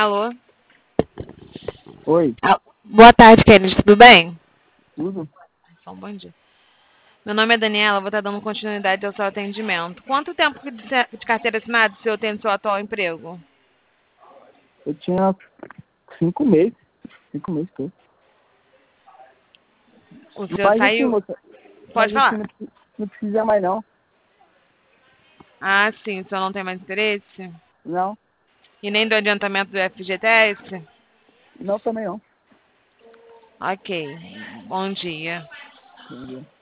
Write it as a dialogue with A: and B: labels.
A: Alô?
B: Oi.
A: Boa tarde, Kennedy. Tudo bem?
B: Tudo?
A: Só um bom dia. Meu nome é Daniela, vou estar dando continuidade ao seu atendimento. Quanto tempo de carteira assinada o senhor tem no seu atual emprego?
B: Eu tinha 5 meses. 5 meses todo.
A: O senhor
B: Mas assim,
A: saiu...
B: moça.
A: Pode
B: Mas assim,
A: falar.
B: não precisa mais não.
A: Ah, sim. O senhor não tem mais interesse?
B: Não.
A: E nem do adiantamento do FGTS?
B: Não também não.
A: Ok. Bom dia.
B: Entendi.